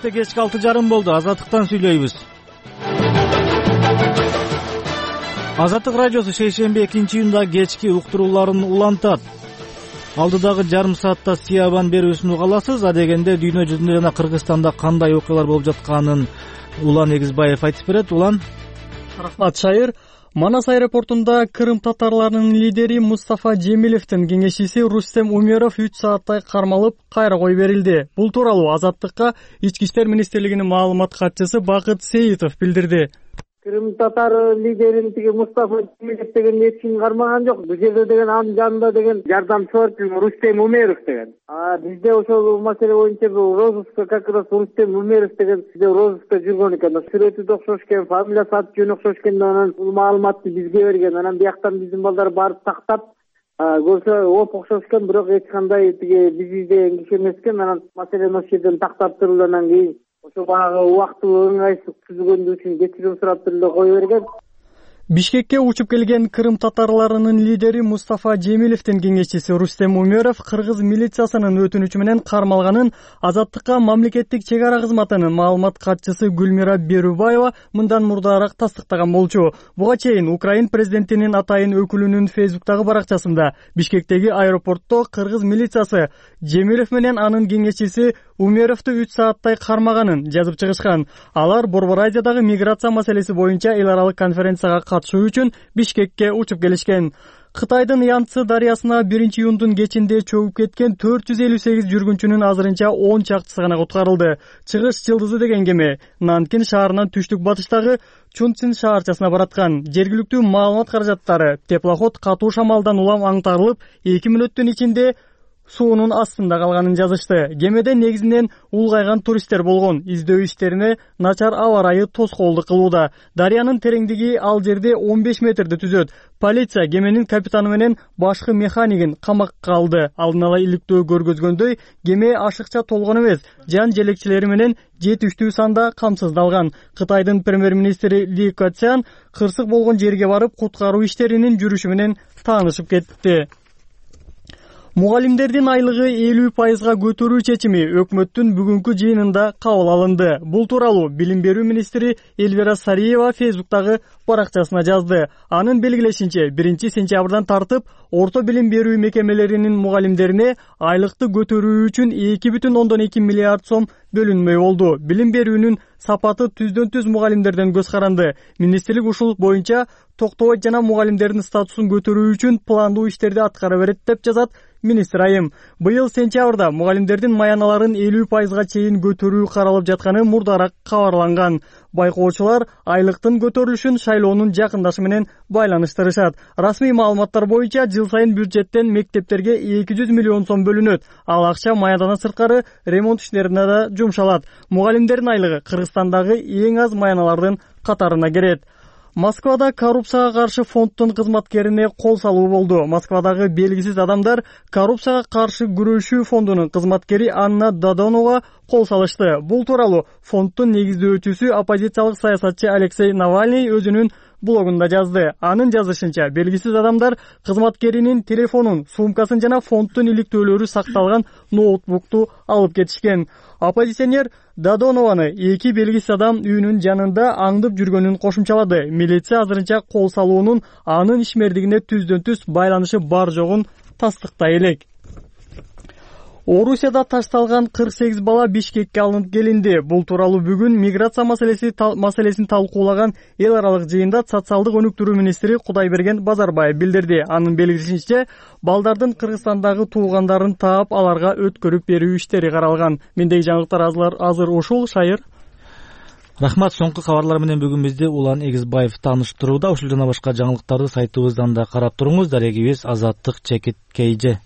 Кечте кечки 6:30 болду. Азаттыктан сүйлөйбүз. Азаттык радиосу шейшемби 2-июнда кечки уктурууларын улантат. Алдыдагы жарым саатта Сиябан берүүсүн уга аласыз. Адегенде дүйнө жүзүндө жана Кыргызстанда кандай окуялар болуп жатканын Улан Эгизбаев айтып берет. Улан. Рахмат, Шайыр. Манас аэропортунда Кырым татарларынын лидери Мустафа Жемилевдин кеңешчиси Рустем Умеров 3 сааттай кармалып, кайра коюп берилди. Бул тууралуу Азаттыкка Ички иштер министрлигинин маалымат катчысы Бакыт Сейитов билдирди. Кырым татар лидерин тиги Мустафа Жемилев деген эч ким кармаган жок. Бул жерде деген анын жанында деген жардамчы бар, Рустем Умеров деген. Бизде ошол маселе боюнча розыска как раз Рустем Умеров деген бизде розыска жүргөн экен. Сүрөтү да окшош экен, фамилиясы аты жөнү окшош экен, анан бул маалыматты бизге берген. Анан бияктан биздин балдар барып тактап көрсө оп окшош экен, бирок эч кандай тиги биз издеген киши эмес экен. Анан маселени ошол жерден тактап туруп анан кийин ошо баягы убактылуу ыңгайсыздык түзүлгөнү үчүн кечирим сурап туруп эле кое берген. Бишкекке учуп келген Кырым татарларынын лидери Мустафа Жемилевдин кеңешчиси Рустем Умеров кыргыз милициясынын өтүнүчү менен кармалганын Азаттыкка мамлекеттик чек ара кызматынын маалымат катчысы Гүлмира Берубаева мындан мурдараак тастыктаган болчу. Буга чейин Украин президентинин атайын өкүлүнүн Фейсбуктагы баракчасында Бишкектеги аэропортто кыргыз милициясы Жемилев менен анын кеңешчиси Умеровду 3 сааттай кармаганын жазып чыгышкан. Алар Борбор Азиядагы миграция маселеси боюнча эл аралык конференцияга катышуу үчүн Бишкекке учуп келишкен. Кытайдын Янцзы дарыясына 1-июндун кечинде чөгүп кеткен 458 жүргүнчүнүн азырынча 10 чактысы гана куткарылды. Чыгыш жылдызы деген кеме Нанкин шаарынан түштүк батыштагы Чунцин шаарчасына бараткан. Жергиликтүү маалымат каражаттары теплоход катуу шамалдан улам аңтарылып 2 мүнөттүн ичинде суунун астында калганын жазышты. Кемеде негизинен улгайган туристтер болгон. Издөө иштерине начар аба ырайы тоскоолдук кылууда. Дарыянын тереңдиги ал жерде 15 метрди түзөт. Полиция кеменин капитаны менен башкы механикин камакка алды. Алдын ала иликтөө көргөзгөндөй, кеме ашыкча толгон эмес, жан желекчилери менен жетиштүү санда камсыздалган. Кытайдын премьер-министри Ли Кэцян кырсык болгон жерге барып, куткаруу иштеринин жүрүшү менен таанышып кетти. Мугалимдердин айлыгы 50%га көтөрүү чечими өкмөттүн бүгүнкү жыйынында кабыл алынды. Бул тууралуу билим берүү министри Эльвира Сариева Фейсбуктагы баракчасына жазды. Анын белгилешинче 1-сентябрдан тартып орто билим берүү мекемелеринин мугалимдерине айлыкты көтөрүү үчүн 2,2 миллиард сом бөлүнмөй болду. Билим берүүнүн сапаты түздөн-түз мугалимдерден көз каранды. Министрлик ушул боюнча токтобойт жана мугалимдердин статусун көтөрүү үчүн пландуу иштерди аткара берет деп жазат министр айым. Быйыл сентябрда мугалимдердин маяналарын 50%га чейин көтөрүү каралып жатканы мурдараак кабарланган. Байкоочулар айлыктын көтөрүлүшүн шайлоонун жакындашы менен байланыштырышат. Расмий маалыматтар боюнча жыл сайын бюджеттен мектептерге 200 миллион сом бөлүнөт. Ал акча маянадан сырткары ремонт иштерине да жумшалат. Мугалимдердин айлыгы Кыргызстандагы эң аз маяналардын катарына кирет. Москвада коррупцияга каршы фонддун кызматкерине кол салуу болду. Москвадагы белгисиз адамдар коррупцияга каршы күрөшүү фондунун кызматкери Анна Додонова кол салышты. Бул тууралуу фонддун негиздөөчүсү оппозициялык саясатчы Алексей Навальный өзүнүн блогунда жазды. Анын жазышынча, белгисиз адамдар кызматкеринин телефонун, сумкасын жана фонддун иликтөөлөрү сакталган ноутбукту алып кетишкен. Оппозиционер Додонованы 2 белгисиз адам үйүнүн жанында аңдып жүргөнүн кошумчалады. Милиция азырынча кол салуунун анын ишмердигине түздөн-түз байланышы бар жогун тастыктай элек. Орусияда ташталган 48 бала Бишкекке алынып келинди. Бул тууралуу бүгүн миграция маселесин талкуулаган эл аралык жыйында социалдык өнүктүрүү министри Кудайберген Базарбаев билдирди. Анын белгилешинче, балдардын Кыргызстандагы туугандарын таап, аларга өткөрүп берүү иштери каралган. Мендеги жаңылыктар азыр ушул. Шайыр. Рахмат. Соңку кабарлар менен бүгүн бизди Улан Эгизбаев тааныштырууда. Ушул жана башка жаңылыктарды сайтыбыздан да карап туруңуз. Дарегибиз Азаттык_KJ.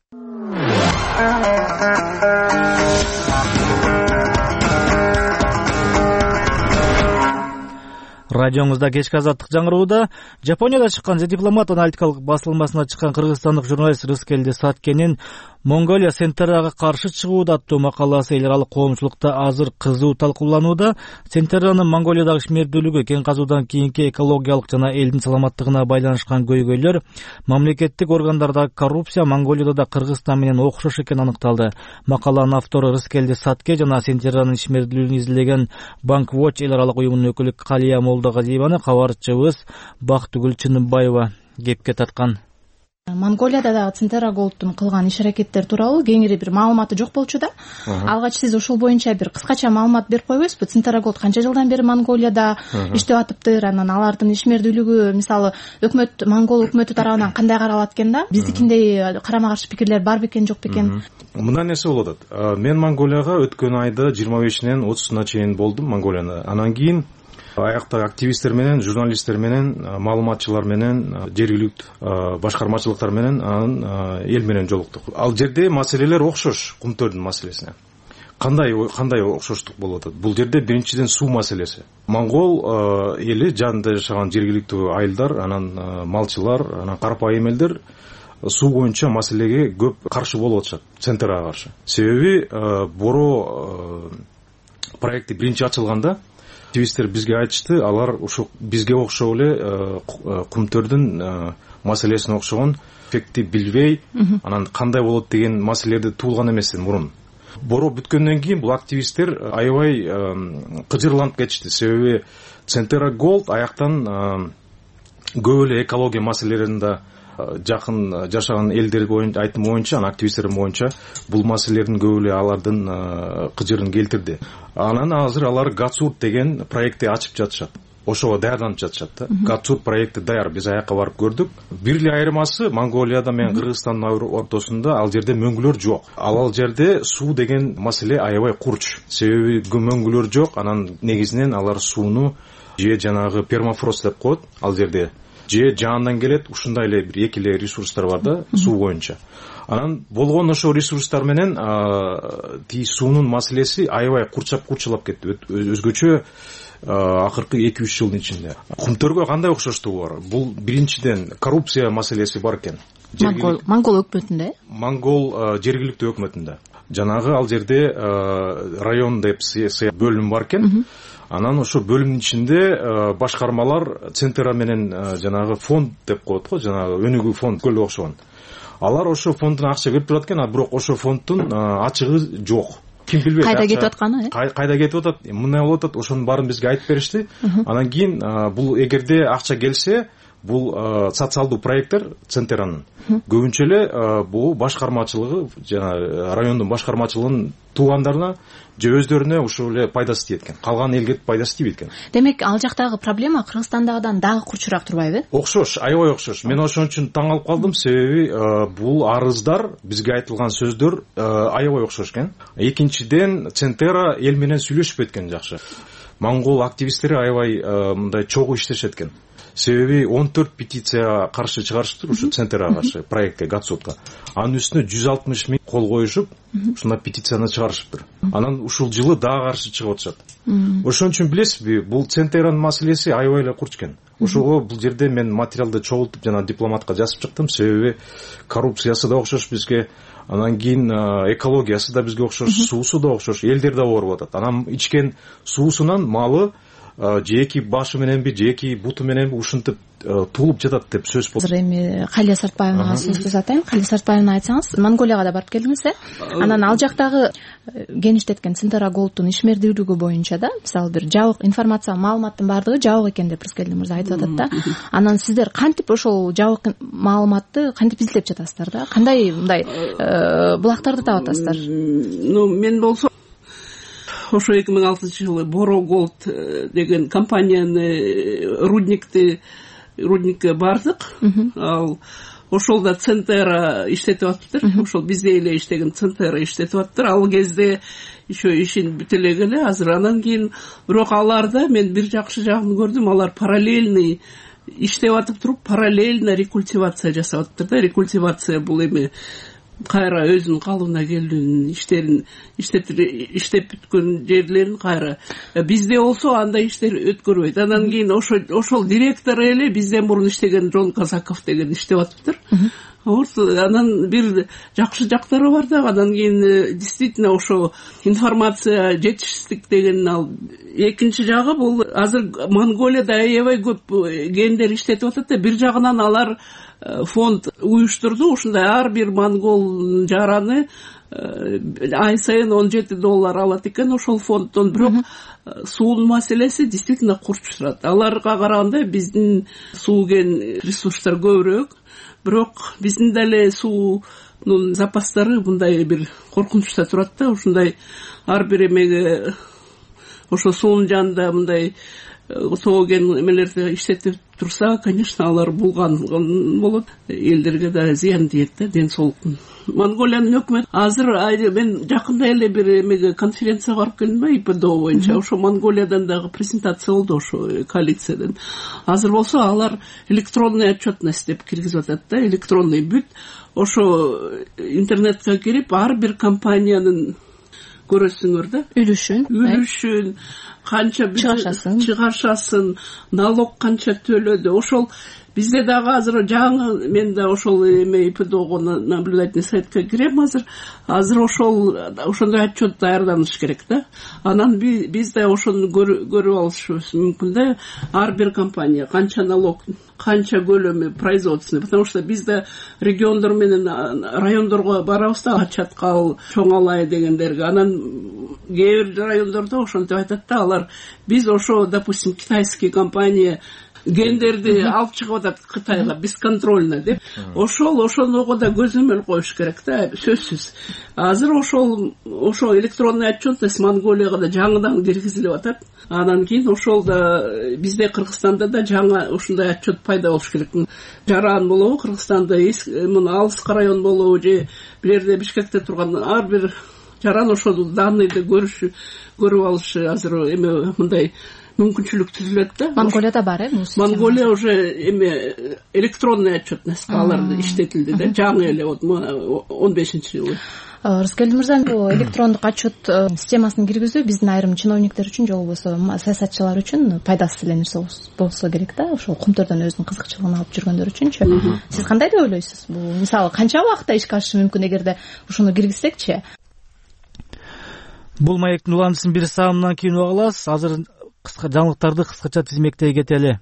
Радиоңузда кечки азаттык жаңырууда. Жапонияда чыккан The Diplomat аналитикалык басылмасына чыккан кыргызстандык журналист Рыскелди Саткенин Монголия Центерага каршы чыгууда аттуу макаласы эл аралык коомчулукта азыр кызуу талкууланууда. Центеранын Монголиядагы ишмердүүлүгү кен казуудан кийинки экологиялык жана элдин саламаттыгына байланышкан көйгөйлөр, мамлекеттик органдардагы коррупция Монголияда да Кыргызстан менен окшош экени аныкталды. Макаланын автору Рыскелди Сатке жана Центеранын ишмердүүлүгүн изилеген Bank Watch эл аралык уюмунун өкүлү Калия Молдогазиеваны кабарчыбыз Бактыгүл Чыныбаева кепке таткан. Монголияда дагы Центера Голдтун кылган иш-аракеттер тууралуу кеңири бир маалыматы жок болчу да. Алгач сиз ушул боюнча бир кыскача маалымат берип койбойсузбу? Центера Голд канча жылдан бери Монголияда иштеп атыптыр? Анан алардын ишмердүүлүгү, мисалы, Монгол өкмөтү тарабынан кандай каралат экен да? Биздикиндей карама-каршы пикирлер бар бекен, жок бекен? Мындай нерсе болот. Мен Монголияга өткөн айда 25-нен 30-уна чейин болдум Монголияда. Анан кийин аякта активисттер менен, журналисттер менен, маалыматчылар менен, жергиликтүү башкармачылыктар менен, анан эл менен жолуктук. Ал жерде маселелер окшош Кумтөрдүн маселесине. Кандай окшоштук болуп атат? Бул жерде биринчиден суу маселеси. Монгол эли жанында жашаган жергиликтүү айылдар, анан малчылар, анан карапайым элдер суу боюнча маселеге көп каршы болуп атышат, Центерага каршы. Себеби Боро проекти биринчи ачылганда активисттер бизге айтышты, алар ушу бизге окшоп эле Кумтөрдүн маселесине окшогон эффектти билбей, анан кандай болот деген маселелерди туулган эмес мурун. Боро бүткөндөн кийин бул активисттер аябай кыжырланып кетишти. Себеби Центера Голд аяктан көп эле экология маселелеринде жакын жашаган элдер боюнча айтым боюнча, активисттер боюнча бул маселелердин көп эле алардын кыжырын келтирди. Анан азыр алар Гацурт деген проектти ачып жатышат. Ошого даярданып жатышат да. Гацурт проекти даяр, биз аякка барып көрдүк. Бир эле айырмасы Монголияда менен Кыргызстандын ортосунда ал жерде мөңгүлөр жок. Ал жерде суу деген маселе аябай курч. Себеби мөңгүлөр жок, анан негизинен алар сууну же жанагы пермафрост деп коет ал жерде. Же жандан келет, ушундай эле бир эки эле ресурстар бар да суу боюнча. Анан болгон ошо ресурстар менен тии суунун маселеси аябай курчалап кетти. Өзгөчө акыркы 2-3 жылдын ичинде. Кумтөргө кандай окшоштугу бар? Бул биринчиден коррупция маселеси бар экен. Монгол өкмөтүндө? Монгол жергиликтүү өкмөтүндө. Жанагы ал жерде район деп бөлүм бар экен. Анан ошо бөлүмдүн ичинде башкармалар Центера менен жанагы фонд деп коет го, жанагы өнүгүү фонд көлө окшогон. Алар ошо фонддон акча берип турат экен, а бирок ошо фонддун ачыгы жок. Ким билбейт. Кайда кетип атканы? Кайда кетип атат? Мындай болуп атат, ошонун баарын бизге айтып беришти. Анан кийин бул эгерде акча келсе, бул социалдуу проекттер Центеранын көбүнчө эле бул башкармачылыгы, жана райондун башкармачылыгынын туугандарына же өздөрүнө ушул эле пайдасы тиет экен. Калган элге пайдасы тийбейт экен. Демек, ал жактагы проблема Кыргызстандагыдан дагы курчураак турбайбы? Окшош, аябай окшош. Мен ошон үчүн таң калып калдым, себеби бул арыздар, бизге айтылган сөздөр аябай окшош экен. Экинчиден, Центера эл менен сүйлөшүп кеткен жакшы. Монгол активисттери аябай мындай чогуу иштешет экен. Себеби 14 петиция каршы чыгарышыптыр ушу Центерага каршы проектке Гацуртка. Анын үстүнө 160 000 кол коюшуп, ушундай петицияны чыгарышыптыр. Анан ушул жылы дагы каршы чыгып атышат. Ошон үчүн билесизби, бул Центеранын маселеси аябай эле курч экен. Ошого бул жерде мен материалды чогултуп жана дипломатка жазып чыктым, себеби коррупциясы да окшош бизге, анан кийин экологиясы да бизге окшош, суусу да окшош, элдер да ооруп атат. Анан ичкен суусунан малы же эки башы мененби, же эки буту мененби ушинтип туулуп жатат деп сөз болду. Азыр эми Калия Сартбаевага сөз узатайын. Калия Сартбаевна, айтсаңыз, Монголияга да барып келдиңиз, анан ал жактагы геништеткен Центера Голдтун ишмердүүлүгү боюнча да, мисалы бир жабык информация, маалыматтын баардыгы жабык экен деп Рыскелди мырза айтып атат да. Анан сиздер кантип ошол жабык маалыматты кантип изилдеп жатасыздар да? Кандай мындай булактарды таап атасыздар? Мен болсо ошо 2006 жылы Боро Голд деген компанияны рудникке бардык. Ал ошолда Центера иштетип атыптыр. Ошол бизде эле иштеген Центера иштетип атыптыр. Ал кезде еще ишин бүтө эле азыр. Анан кийин бирок аларда мен бир жакшы жагын көрдүм. Алар параллельный иштеп атып туруп, параллельно рекультивация жасап атыптыр да. Рекультивация бул эми кайра өзүнүн калыбына келүүнүн иштерин иштеп бүткөн жерлерин кайра. Бизде болсо андай иштер өткөрбөйт. Анан кийин ошол директор эле бизден мурун иштеген Жон Казаков деген иштеп атыптыр. Анан бир жакшы жактары бар да, анан кийин действительно ошо информация жетишсиздик деген ал. Экинчи жагы бул азыр Монголияда аябай көп гендер иштетип атат да. Бир жагынан алар фонд уюштурду, ушундай ар бир монгол жараны ай сайын $17 алат экен ошол фонддон. Бирок суунун маселеси действительно курч турат. Аларга караганда биздин суу кен ресурстар көбүрөөк, бирок биздин деле суунун запастары мындай бир коркунучта турат да. Ушундай ар бир эмеге ошо суунун жанында мындай соо кен эмелерди иштетип турса, конечно, алар булган болот, элдерге да зыян тиет да, ден соолуктун. Монголиянын өкмөтү азыр мен жакында эле бир эмеге конференцияга барып келдим, ИПДО боюнча. Ошо Монголиядан дагы презентация болду, ошо коалициядан. Азыр болсо алар электронный отчетность деп киргизип атат да, электронный бүт. Ошо интернетке кирип ар бир компаниянын көрөсүңөр да, үлүшүн канча чыгашасын, налог канча төлөдү. Ошол бизде дагы азыр жаңы, мен да ошол ИПДОго наблюдательный советке кирем азыр. Азыр ошондой отчет даярданыш керек да. Анан биз да ошону көрүп алышыбыз мүмкүн да. Ар бир компания канча налог, канча көлөмү производственный. Потому что биз да региондор менен райондорго барабыз да, Чаткал, Чоң Алай дегендерге. Анан кээ бир райондордо ошентип айтат да, алар биз ошо, допустим, китайский компания гендерди алып чыгып атат Кытайга бесконтрольно деп. Ошого да көзөмөл коюш керек да, сөзсүз. Азыр ошо электронный отчетность Монголияга да жаңыдан киргизилип атат. Анан кийин ошол да бизде Кыргызстанда да жаңы ушундай отчет пайда болуш керек. Жаран болобу Кыргызстанда, мына алыска район болобу же билерде Бишкекте турган ар бир жаран ошол данныйды көрүп алышы азыр эме мындай мүмкүнчүлүк түзүлөт да. Монголияда бар Монголия уже электронный отчетность аларды иштетилди да, жаңы эле 15-жылы. Рыскелди мырза, электрондук отчет системасын киргизүү биздин айрым чиновниктер үчүн же болбосо саясатчылар үчүн пайдасыз эле нерсе болсо керек да, ошол Кумтөрдөн өзүнүн кызыкчылыгын алып жүргөндөр үчүнчү. Сиз кандай деп ойлойсуз? Бул мисалы канча убакытта ишке ашышы мүмкүн эгерде ушуну киргизсекчи? Бул маектин уландысын бир саамдан кийин угабыз. Азыр жаңылыктарды кыскача тизмектей кетели.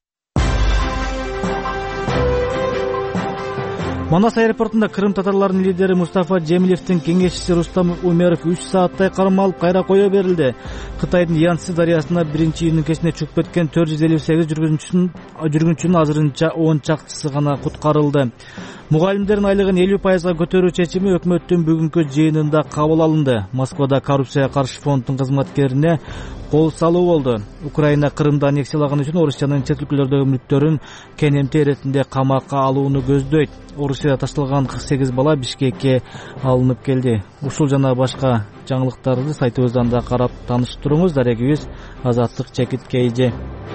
Манас аэропортунда Крым татарларынын лидери Мустафа Джемилевдин кеңешчиси Рустам Умеров 3 сааттай кармалып алып кайра кое берилди. Кытайдын Янцзы дарыясына 1-июнь кечинде чүгүп кеткен 458 жүргүнчүнүн азырынча 10 чактысы гана куткарылды. Мугалимдердин айлыгын 50% көтөрүү чечими өкмөттүн бүгүнкү жыйынында кабыл алынды. Москвада коррупцияга каршы фонддун кызматкерине кол салуу болду. Украина Крымды аннексиялаган үчүн Орусиянын чет өлкөлөрдөгү мүлктөрүн кенемти иретинде камакка алууну көздөйт. Орусияда ташталган 48 бала Бишкекке алынып келди. Ушул жана башка жаңылыктарды сайтыбыздан да карап тааныштырыңыз. Дарегибиз Азаттык Чекиткейже.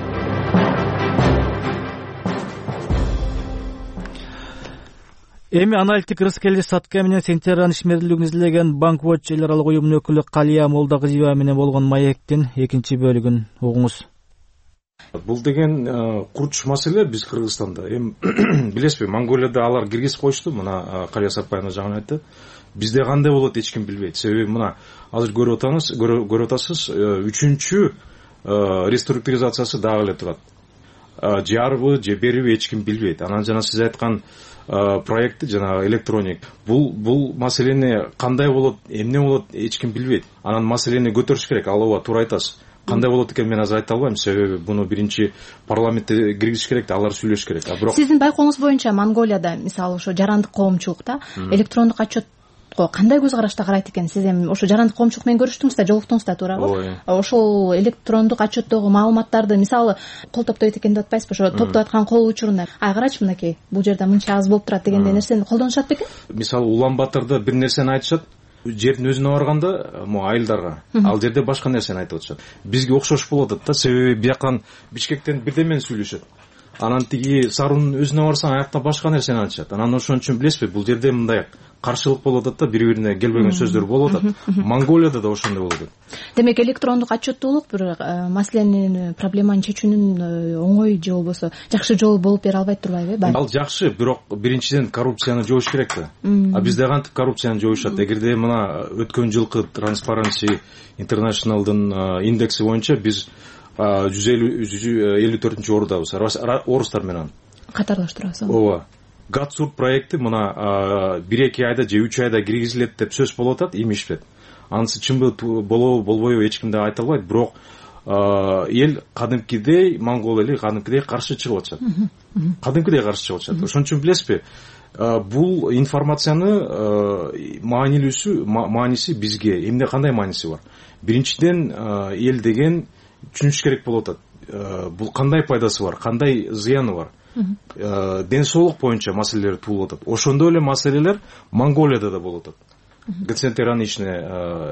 Эми аналитик Рыскелди Сатка менен сентябрь ишмердүүлүгүн изилеген Банк Watch эл аралык уюмунун өкүлү Калия Молдагызиева менен болгон маектин экинчи бөлүгүн угуңуз. Бул деген курч маселе биз Кыргызстанда. Эми билесизби, Монголияда алар киргизип коюшту, мына Калия Сатпаевна жаңы айтты. Бизде кандай болот эч ким билбейт. Себеби мына азыр көрүп атасыз, 3-чү реструктуризациясы дагы эле турат. Жарбы, же бериби эч ким билбейт. Анан жана сиз айткан проекти жана электроник. Бул маселени кандай болот, эмне болот эч ким билбейт. Анан маселени көтөрүш керек. Алооба туура айтасыз. Кандай болот экен мен азыр айта албайм, себеби буну биринчи парламентте киргизиш керек да, алар сүйлөшүш керек. Бирок сиздин байкооңуз боюнча Монголияда мисалы ошо жарандык коомчулукта электрондук отчетко кандай көз карашта карайт экен? Сиз эми ошо жарандык коомчулук менен көрүштүңүз да, жолуктуңуз да, туурабы? Ошол электрондук отчеттогу маалыматтарды мисалы кол топтойт экен деп атпайсызбы? Ошо топтоп аткан кол учурунда ай карачы мынакей, бул жерде мынча аз болуп турат дегендей нерсени колдонушат бекен? Мисалы Улан Батырда бир нерсени айтышат, жердин өзүнө барганда айылдарга ал жерде башка нерсени айтып атышат. Бизге окшош болуп атат да, себеби бияктан Бишкектен бирдемени сүйлөшөт. анан тиги сарунун өзүнө барсаң аякта башка нерсени айтышат. Анан ошон үчүн билесизби, бул жерде мындай каршылык болуп атат да, бири бирине келбеген сөздөр болуп атат. Монголияда да ошондой болуп атат. Демек электрондук отчеттуулук бир маселени, проблеманы чечүүнүн оңой же болбосо жакшы жолу болуп бере албайт турбайбы? Ал жакшы, бирок биринчиден коррупцияны жоюш керек да. А бизде кантип коррупцияны жоюшат? Эгерде мына өткөн жылкы Transparency International'дын индекси боюнча биз 154-ордабыз орустар менен катарлаштырабыз. Ооба. Гатсурт проекти мына 1-2 айда же 3 айда киргизилет деп сөз болуп атат, имиштет. Анысы чынбы болобу болбойбу эч ким да айта албайт, бирок эл кадимкидей, монгол эли кадимкидей каршы чыгып атышат. Кадимкидей каршы чыгып атышат. Ошон үчүн билесизби, бул информацияны мааниси бизге эмне кандай мааниси бар? Биринчиден эл деген түшүнүш керек болуп атат. Бул кандай пайдасы бар, кандай зыяны бар? Ден соолук боюнча маселелер туулуп атат. Ошондой эле маселелер Монголияда да болуп атат. Гацентераничне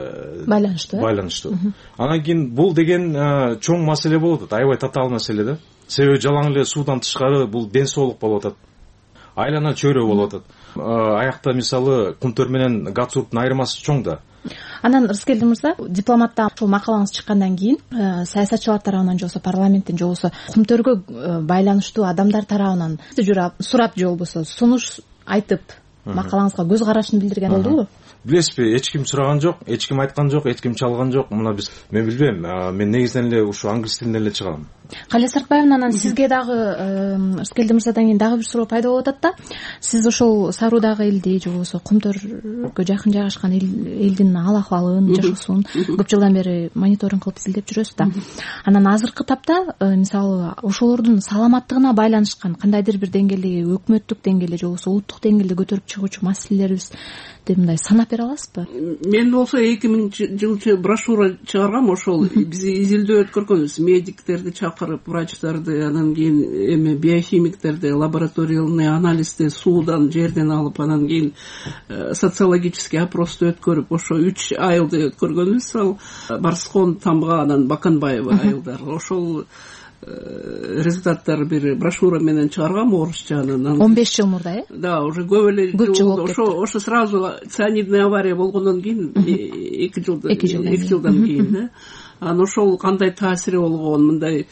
байланыштуу. Анан кийин бул деген чоң маселе болуп атат, аябай татаал маселе да. Себеби жалаң эле суудан тышкары бул ден соолук болуп атат. Айлана чөйрө болуп атат. Аякта мисалы Кумтөр менен Гатсурттун айырмасы чоң да. Анан Рыскелди мырза, дипломатта ушул макалаңыз чыккандан кийин саясатчылар тарабынан же болбосо парламенттин же болбосо Кумтөргө байланыштуу адамдар тарабынан сурап же болбосо сунуш айтып макалаңызга көз карашын билдирген болдубу? Билесизби, эч ким сураган жок, эч ким айткан жок, эч ким чалган жок. Мына биз, мен билбейм, мен негизинен эле ушу англис тилинен эле чыгам. Калия Сартбаевна, анан сизге дагы Рыскелди мырзадан кийин дагы бир суроо пайда болуп атат да. Сиз ошол Саруудагы элди же болбосо Кумтөргө жакын жайгашкан элдин ал акыбалын, жашоосун көп жылдан бери мониторинг кылып изилдеп жүрөсүз да. Анан азыркы тапта мисалы ошолордун саламаттыгына байланышкан кандайдыр бир деңгээлде, өкмөттүк деңгээлде же болбосо улуттук деңгээлде көтөрүп чыгуучу маселелерибиз мындай санап бере аласызбы? Мен болсо 2000-жылчы брошюра чыгаргам, ошол биз изилдөө өткөргөнбүз. Медиктерди чакырып, врачтарды, анан кийин эме биохимиктерди, лабораторияльный анализди суудан, жерден алып, анан кийин социологический опросту өткөрүп, ошо 3 айылды өткөргөнбүз. Ал Барскон, Тамга, анан Баканбаева айылдар. Ошол результаттар бир брошюра менен чыгаргам орусча. 15 жыл мурда, Да, уже көп эле жыл. Ошо сразу цианидный авария болгондон кийин 2 жылдан кийин да. Анан ошол кандай таасири болгон, мындай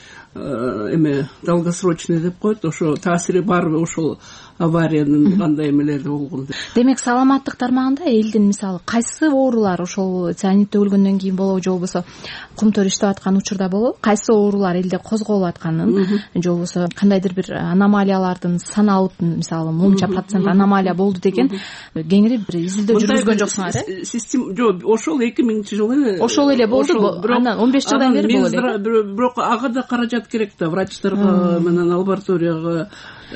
эме долгосрочный деп коет, ошо таасири барбы ошол авариянын кандай эмелери болгон. Демек саламаттык тармагында элдин мисалы кайсы оорулар ошол цианидте өлгөндөн кийин болобу же болбосо Кумтөр иштеп аткан учурда болобу, кайсы оорулар элде козголуп атканын же болбосо кандайдыр бир аномалиялардын саналып, мисалы мынча процент аномалия болду деген кеңири бир изилдөө жүргүзгөн жоксуңар, Жок, ошол 2000-жылы ошол эле болду. Анан 15 жылдан бери болду эле. Бирок ага да каражат керек да, врачтарга менен лабораторияга.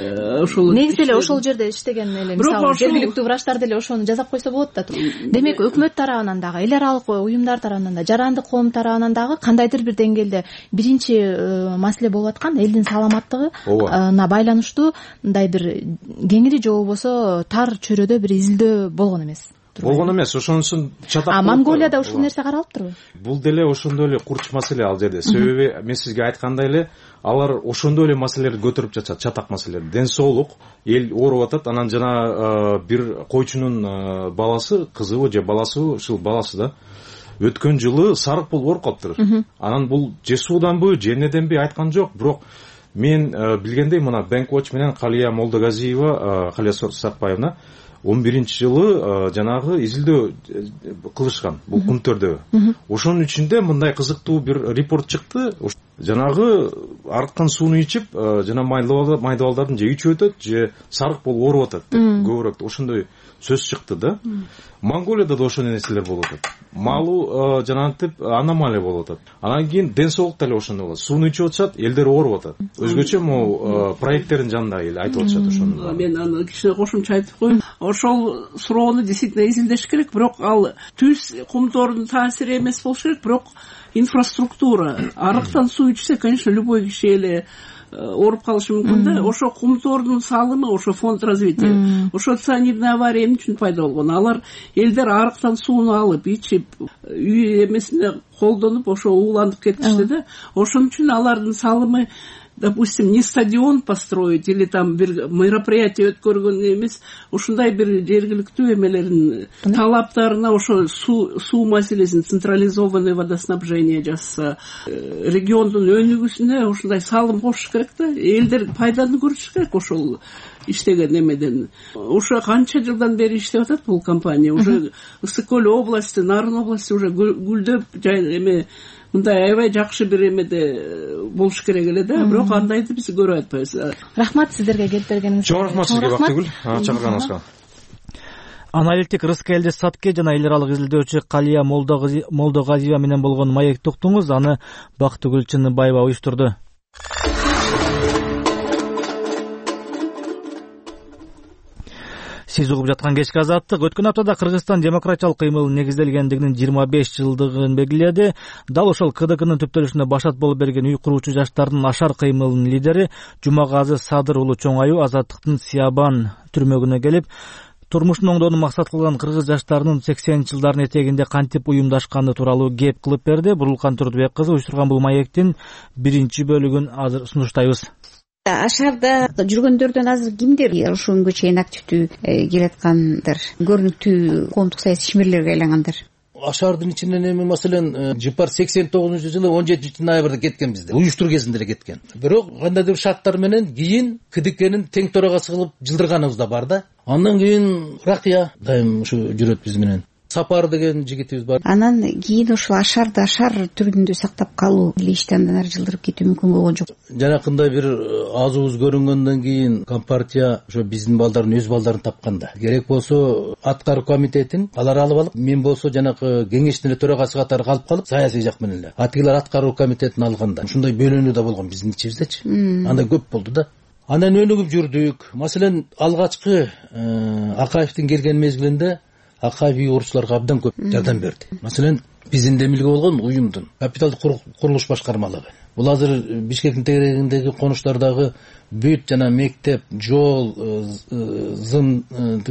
Негизи эле ошол жерде иштеген эле мисалы жергиликтүү врачтар деле ошону жасап койсо болот да. Демек өкмөт тарабынан дагы, эл аралык уюмдар тарабынан да, жарандык коом тарабынан дагы кандайдыр бир деңгээлде биринчи маселе болуп аткан элдин саламаттыгына байланыштуу мындай бир кеңири же болбосо тар чөйрөдө бир изилдөө болгон эмес. Ошонусун чатак. Монголияда ушул нерсе каралыптырбы? Бул деле ошондой эле курч маселе ал жерде. Себеби мен сизге айткандай эле алар ошондой эле маселелерди көтөрүп жатат, чатак маселелер. Ден соолук, эл ооруп атат. Анан жана бир койчунун баласы, кызыбы же баласыбы, ушул баласы да өткөн жылы сарык болуп ооруп калыптыр. Анан бул же сууданбы, же эмнеденби айткан жок, бирок мен билгендей мына Бенкоч менен Калия Молдогазиева, Калия Сартбаевна 11-жылы жанагы изилдөө кылышкан бул Кумтөрдө. Ошонун ичинде мындай кызыктуу бир репорт чыкты. Жанагы арыткан сууну ичип, жана майдабалдардын же ичип өтөт, же сарык болуп ооруп атат деп көбүрөөк ошондой сөз чыкты да. Монголияда да ошондой нерселер болуп атат. Малуу жанагынтип аномалия болуп атат. Анан кийин ден соолукта эле ошондой болот. Сууну ичип атышат, элдер ооруп атат. Өзгөчө могу проекттердин жанында эл айтып атышат ошону. Мен аны кичине кошумча айтып коеюн. Ошол суроону действительно изилдеш керек, бирок ал түз Кумтөрдүн таасири эмес болуш керек, бирок инфраструктура. Арыктан суу ичсе, конечно, любой киши эле ооруп калышы мүмкүн да. Ошо Кумтөрдүн салымы, ошо фонд развития, ошо цианидный авария эмне үчүн пайда болгон? Алар элдер арыктан сууну алып, ичип, үй эмесине колдонуп, ошо ууланып кетишти да. Ошон үчүн алардын салымы допустим, не стадион построить или там бир мероприятие өткөргөн эмес, ушундай бир жергиликтүү эмелерин талаптарына ошо суу маселесин централизованный водоснабжение жасаса, региондун өнүгүүсүнө ушундай салым кошуш керек да. Элдер пайданы көрүш керек ошол иштеген эмеден. Ушу канча жылдан бери иштеп атат бул компания. Уже Ысык Көл области, Нарын области уже гүлдөп эме мындай аябай жакшы бир эмеде болуш керек эле да. Бирок андайды биз көрүп атпайбыз. Рахмат сиздерге келип бергениңизге. Чоң рахмат сизге, Бактыгүл, чакырганыңызга. Аналитик Рыскы Элдес Сатке жана эл аралык изилдөөчү Калия Молдогазиева менен болгон маекти уктуңуз. Аны Бактыгүл Чыныбаева уюштурду. Сиз угуп жаткан кечки азаттык өткөн аптада Кыргызстан демократиялык кыймылын негизделгендигинин 25 жылдыгын белгиледи. Дал ошол КДКнын түптөлүшүнө башат болуп берген үй куруучу жаштардын Ашар кыймылынын лидери Жумагазы Садыр уулу Чоң Аю Азаттыктын Сиябан түрмөгүнө келип, турмушун оңдоону максат кылган кыргыз жаштарынын 80 жылдардын этегинде кантип уюмдашканы тууралуу кеп кылып берди. Бурулкан Турдубек кызы уюштурган бул маектин биринчи бөлүгүн азыр сунуштайбыз. Ашарда жүргөндөрдөн азыр кимдер ошонгө чейин активдүү келаткандар, көрүнүктүү коомдук саясий ишмерлерге айлангандар? Ашардын ичинен эми маселен Жыпар 89-жылы 17 ноябрда кеткен бизде. Уюштуруу кезинде эле кеткен. Бирок кандайдыр шарттар менен кийин КДКнын тең төрагасы кылып жылдырганыбыз да бар да. Андан кийин Ракия дайым ушу жүрөт биз менен. Сапар деген жигитибиз бар. Анан кийин ошол Ашарды Ашар түрүндө сактап калуу эле ишти андан ары жылдырып кетүү мүмкүн болгон жок. Жанакындай бир азыбыз көрүнгөндөн кийин Компартия ошо биздин балдардын өз балдарын тапканда. Керек болсо аткаруу комитетин алар алып мен болсо жанакы кеңештин төрагасы катары калып саясий жак менен эле. Атигилер аткаруу комитетин алганда. Ушундай бөлүнүү да болгон биздин ичибиздечи. Андай көп болду да. Андан өнүгүп жүрдүк. Маселен алгачкы Акаевдин келген мезгилинде Акаев үй куруучуларга абдан көп жардам берди. Маселен, биздин демилге болгон уюмдун капиталдык курулуш башкармалыгы. Бул азыр Бишкектин тегерегиндеги конуштардагы бүт жана мектеп, жол, зым,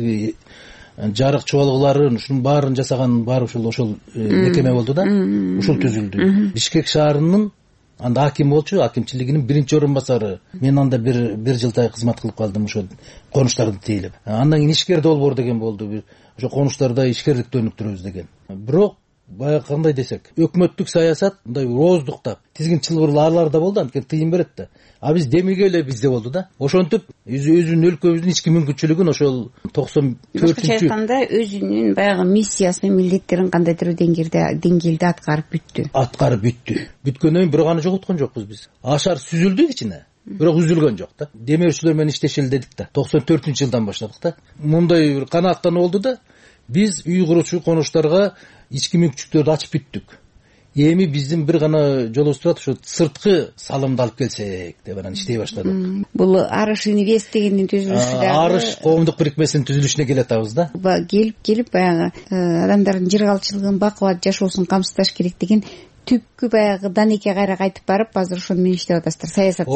жарык чуалгыларын, ушунун баарын жасаган баары ошол мекеме болду да. Ушул түзүлдү. Бишкек шаарынын анда аким болчу, акимчилигинин биринчи орун басары. Мен анда бир жылдай кызмат кылып калдым ошол конуштарды тейлеп. Андан кийин ишкер долбоор деген болду. Ошо конуштарда ишкерликти өнүктүрөбүз деген. Бирок баягы кандай десек, өкмөттүк саясат мындай ооздуктап, тизгин чылбырлар да болду, анткени тыйын берет да. А биз демилге эле бизде болду да. Ошентип өзүнүн өлкөбүздүн ички мүмкүнчүлүгүн ошол 94-чү башкача айтканда өзүнүн баягы миссиясын, милдеттерин кандайдыр деңгээлде аткарып бүттү. Бүткөндөн кийин бирок аны жоготкон жокпуз биз. Ашар сүзүлдү кичине. Бирок үзүлгөн жок да. Демөөрчүлөр менен иштешели дедик да. 94-жылдан баштадык да. Мындай бир канааттануу болду да. Биз үй куруучу конуштарга ички мүмкүнчүлүктөрдү ачып бүттүк. Эми биздин бир гана жолубуз турат, ошо сырткы салымды алып келсек деп анан иштей баштадык. Бул Арыш Инвест дегендин түзүлүшү да. Арыш коомдук бирикмесинин түзүлүшүнө келатабыз да. Келип баягы адамдардын жыргалчылыгын, бакубат жашоосун камсыздаш керек деген түпкү баягы Данеке кайра кайтып барып, азыр ошону менен иштеп атасыздар, саясат.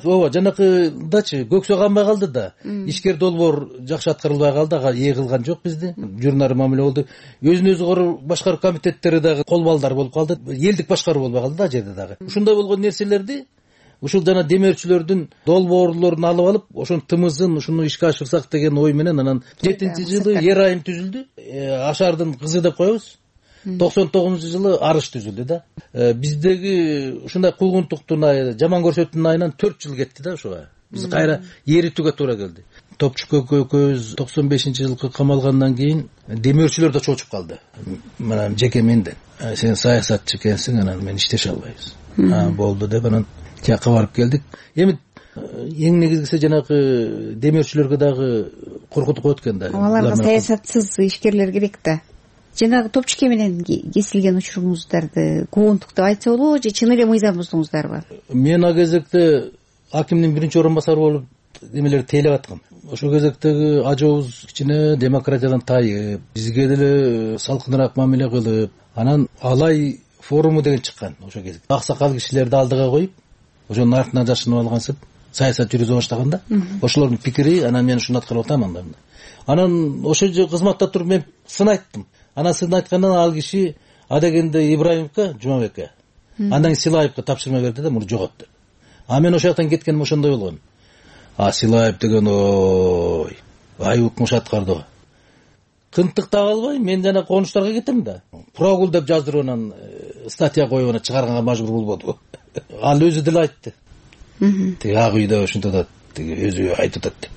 Жанакыдачы көксө канбай калды да. Ишкер долбоор жакшы аткарылбай калды, ага ээ кылган жок бизди. Журнары мамиле болду. Өзүн өзү башкаруу комитеттери дагы кол балдар болуп калды. Элдик башкаруу болбой калды да жерде дагы. Ушундай болгон нерселерди ушул жана демөөрчүлөрдүн долбоорлорун алып алып, ошонун тымызын ушуну ишке ашырсак деген ой менен анан 7-жылы Ер айым түзүлдү. Ашардын кызы деп коебуз. 99-жылы Арыш түзүлдү да. Биздеги ушундай кулгунтуктун айы, жаман көрсөтүүнүн айынан 4 жыл кетти да ошого. Биз кайра эритүүгө туура келди. Топчу көкөз 95-жылкы камалгандан кийин демөөрчүлөр да чочуп калды. Мына жеке менден. Сен саясатчы экенсиң, анан мен иштеше албайбыз. Болду деп анан тияка барып келдик. Эми эң негизгиси жанагы демөөрчүлөргө дагы коркутуп коет экен да. Аларга саясатсыз ишкерлер керек да. Жанагы топчуке менен кесилген учуруңуздарды коомдук деп айтса болобу же чын эле мыйзам буздуңуздарбы? Мен а кезекте акимдин биринчи орун басары болуп немелерди тейлеп аткам. Ошол кезектеги ажообуз кичине демократиядан тайып, бизге деле салкыныраак мамиле кылып, анан Алай форуму деген чыккан ошол кезекте. Аксакал кишилерди алдыга коюп, ошонун артынан жашынып алгансып саясат жүргүзө баштаганда, ошолордун пикири, анан мен ушуну аткарып атам анда. Анан ошол кызматта туруп мен сын айттым. Анан сын айткандан ал киши адегенде Ибраимовго, Жумабекке, андан Силаевге тапшырма берди да, муну жогот деп. А мен ошол жактан кеткеним ошондой болгон. Силаев деген ой айык аткарды. Кынтык таба албай мен жана конуштарга кетем да. Прогул деп жаздырып анан статья коюп анан чыгарганга мажбур болбоду. Ал өзү деле айтты. Тиги ак үйдө ушинтип атат, тиги өзү айтып атат.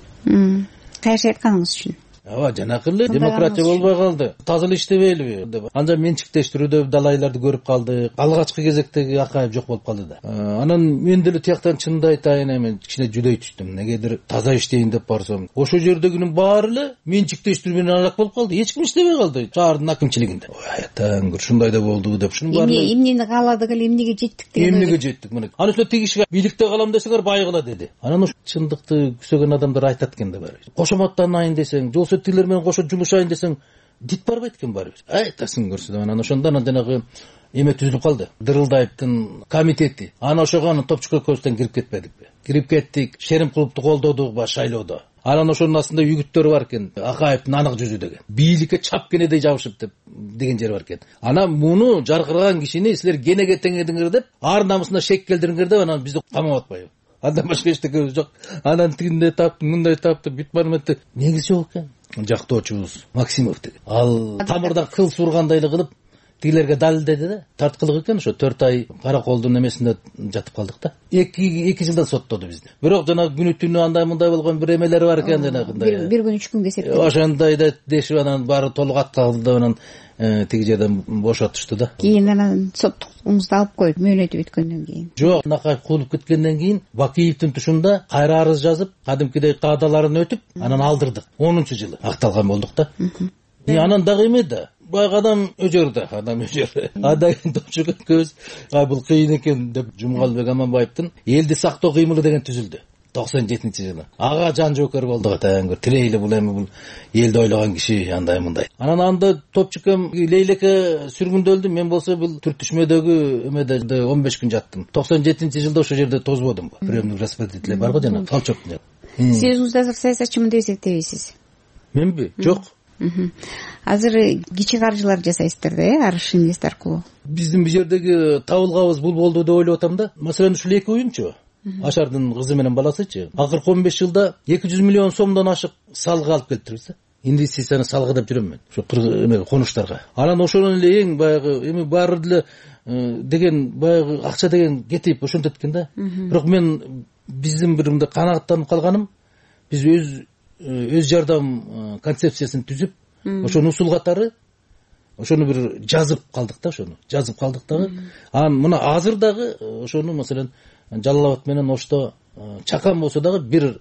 Кайсы айтканыңыз үчүн? Ооба, жанакы эле демократия болбой калды. Таза эле иштебейбиби деп. Анан менчиктештирүүдө далайларды көрүп калдык. Алгачкы кезектеги Акаев жок болуп калды да. Анан мен деле тияктан чынды айтайын, эми кичине жүдөй түштүм. Негедир таза иштейин деп барсам, ошол жердегинин баары эле менчиктештирүү менен алак болуп калды. Эч ким иштебей калды шаардын акимчилигинде. Ой, атаң, ушундай да болду деп шунун баары. Эмнени кааладык эле, эмнеге жеттик деген. Эмнеге жеттик мына. Анан ошо тиги кишиге бийликте калам десеңер байгыла деди. Анан ошо чындыкты күсөгөн адамдар айтат экен да баары. Кошоматтанайын десең, жолсо тилер менен кошо жулушайын десең, дит барбайт экен баары. Айтасың көрсө деп анан ошондо жанагы эме түзүлүп калды. Дырылдаевдин комитети. Анан ошого анан топчук экөөбүздөн кирип кетпедикпи? Кирип кеттик. Шеримкуловду колдодук ба шайлоодо. Анан ошонун астында үгүттөр бар экен. Акаевдин анык жүзү деген. Бийликке чап кенедей жабышып деген жери бар экен. Анан муну жаркыраган кишини силер кенеге теңедиңер деп, ар намысына шек келдириңер деп анан бизди камап атпайбы? Андан башка эчтеке жок. Анан тигинде таптым, мындай таптым, бүт барметти. Негизи жок экен. Жактоочубуз Максимов деген. Ал тамырдан кыл сургандай эле кылып тигилерге далилдеди да. Тарткылык экен, ошо 4 ай караколдун эмесинде жатып калдык да. 2 жылдан соттоду бизди. Бирок жана күнү түнү андай мындай болгон бир эмелери бар экен жанагындай. Бир күн 3 күнгө эсептеп. Ошондой да дешип анан баары толук атталды деп анан тиги жерден бошотушту да. Кийин анан соттугуңузду алып коюп мөөнөтү бүткөндөн кийин. Жок, Акаев куулуп кеткенден кийин Бакиевдин тушунда кайра арыз жазып, кадимкидей каадаларын өтүп, анан алдырдык. 10-жылы акталган болдук да. Анан дагы эме да. Баягы адам өжөрдө, Адай топчук көз, бул кыйын экен деп Жумгалбек Аманбаевдин элди сактоо кыймылы деген түзүлдү. 97-жылы. Ага жан жоокер болдук атаңыр. Тилейли бул эми бул элди ойлогон киши андай мындай. Анан анда топчукем Лейлеке сүргүндөлдү. Мен болсо бул түртүшмөдөгү эмеде 15 күн жаттым. 97-жылда ошол жерде тозбодум. Приемный распределитель бар го жана Фалчок. Сиз өзүңүз азыр саясатчымын деп эсептейсиз? Менби? Жок. Азыр кичи каржылар жасайсыздар да, Арыш Инвест аркылуу. Биздин бул жердеги табылгабыз бул болду деп ойлоп атам да. Маселен ушул эки уюмчу. Ашардын кызы менен баласычы. Акыркы 15 жылда 200 миллион сомдон ашык салга алып келиптирбиз да. Инвестицияны салга деп жүрөм мен. Ошо конуштарга. Анан ошонун эле эң баягы эми баары деле деген баягы акча деген кетип ошентет экен да. Бирок мен биздин бир мындай канааттанып калганым, биз өз жардам концепциясын түзүп, ошону усул катары ошону бир жазып калдык да, ошону. Жазып калдык дагы. Анан мына азыр дагы ошону маселен Жалал Абад менен Ошто чакан болсо дагы бир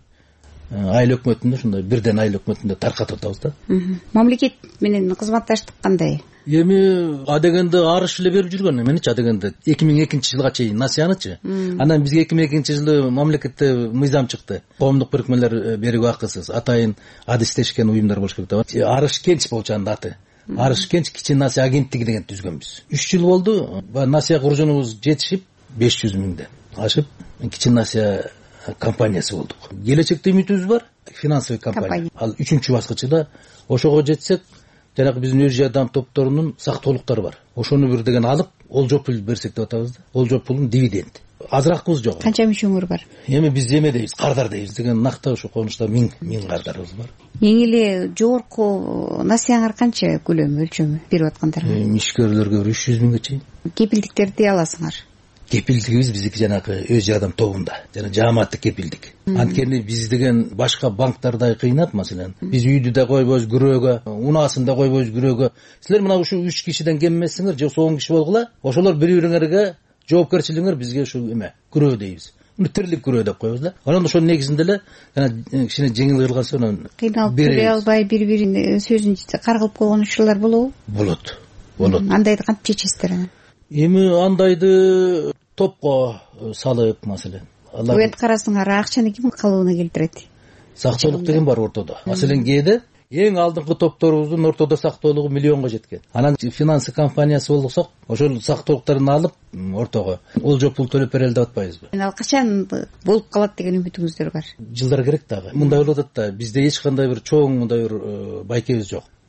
айыл өкмөтүндө ушундай бирден айыл өкмөтүндө таркатып атабыз да. Мамлекет менен кызматташтык кандай? Эми адегенде Арыш эле берип жүргөн эменичи адегенде 2002-жылга чейин насыянычы. Анан бизге 2002-жылы мамлекетте мыйзам чыкты. Коомдук бирикмелер берүү акысыз, атайын адистешкен уюмдар болуш керек деп. Арыш Кенч болчу анда аты. Арыш Кенч кичи насыя агенттиги деген түзгөнбүз. 3 жыл болду. Насыя куржунубуз жетишип 500 миңден ашып кичи насыя компаниясы болдук. Келечекте үмүтүбүз бар, финансовый компания. Ал 3-чү баскычында ошого жетсек, жанагы биздин өз жардам топторунун сактоолуктары бар. Ошону бир деген алып, олжо пул берсек деп атабыз да. Олжо пулун дивиденд. Азыракыбыз жок. Канча мүчөңөр бар? Эми биз эме дейбиз, кардар дейбиз деген накта ошо конушта 1000 кардарыбыз бар. Эң эле жогорку насыяңар канча көлөмү, өлчөмү берип аткандар? Ишкерлерге 300 миңге чейин. Кепилдиктерди аласыңар? Кепилдигибиз биздики жанагы өз жардам тобунда, жана жааматтык кепилдик. Анткени биз деген башка банктардай кыйнап, маселен, биз үйдү да койбойбуз күрөөгө, унаасын да койбойбуз күрөөгө. Силер мына ушу 3 кишиден кем эмессиңер, же 10 киши болгула, ошолор бири-бириңерге жоопкерчилигиңер бизге ушу эме, күрөө дейбиз. Тирлик күрөө деп коебуз да. Анан ошонун негизинде эле жана кичине жеңил кылган соң кыйналып бере албай бири-биринин сөзүн каргылып койгон учурлар болобу? Болот. Андайды кантип чечесиздер анан? Эми андайды топко салып, маселен. Өт карасыңар, акчаны ким калыбына келтирет? Сактоолук деген бар ортодо. Маселен кээде эң алдыңкы топторубуздун ортодо сактоолугу миллионго жеткен. Анан финансы компаниясы болсок, ошол сактоолуктарын алып ортого олжо пул төлөп берели деп атпайбызбы? Ал качан болуп калат деген үмүтүңүздөр бар? Жылдар керек дагы. Мындай болуп атат да, бизде эч кандай бир чоң мындай бир байкебиз жок.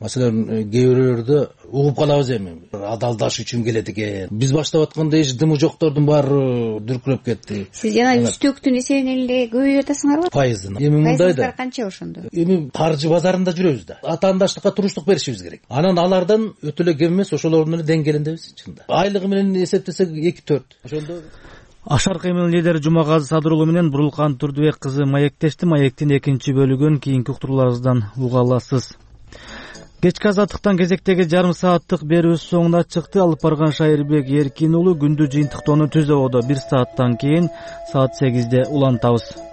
Маселен, кээ бирөөлөрдө угуп калабыз эми. Адалдаш үчүн келет экен. Биз баштап атканда эч дымы жоктордун баары дүркүрөп кетти. Сиз жана үстөктүн эсебинен эле көбөйүп атасыңарбы? Пайызын. Эми мындай да. Канча ошондо? Эми каржы базарында жүрөбүз да. Атаандаштыкка туруштук беришибиз керек. Анан алардан өтө эле кем эмес, ошолор менен деңгээлиндебиз чында. Айлыгы менен эсептесек 2-4. Ошондо Ашар кыймыл лидери Жумагазы Садырулу менен Бурулкан Турдубек кызы маектешти. Маектин экинчи бөлүгүн кийинки уктурууларыбыздан уга аласыз. Кечки азаттыктан кезектеги жарым сааттык берүүбүз соңуна чыкты. Алып барган Шайырбек Эркин уулу күндү жыйынтыктоону түз абада 1 сааттан кийин саат 8-де улантабыз.